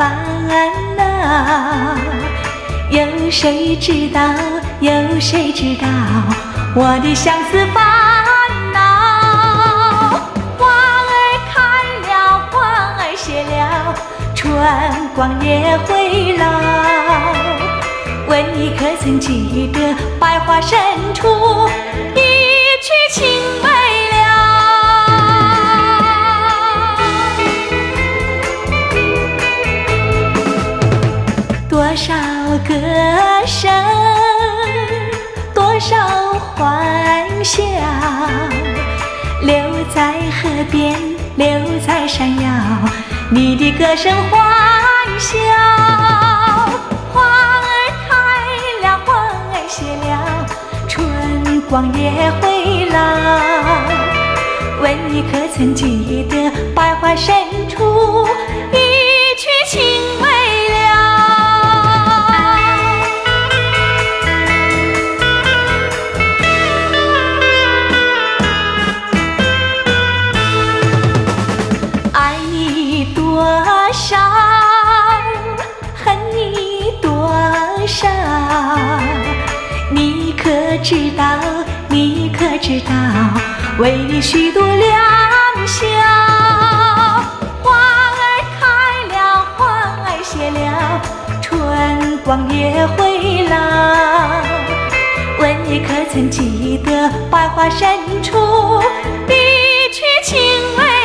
烦恼。有谁知道？有谁知道我的相思烦恼？花儿开了，花儿谢了，春光也会老。问你可曾记得百花深处一曲情未了？多少歌声，多少欢笑，留在河边，留在山腰，你的歌声欢笑。花儿开了，花儿谢了，春光也会老。问你可曾记得百花深处一曲情未了？爱你多少，恨你多少，你可知道？你可知道？为你许多良宵。花儿开了，花儿谢了，春光也会老。问你可曾记得百花深处一曲情未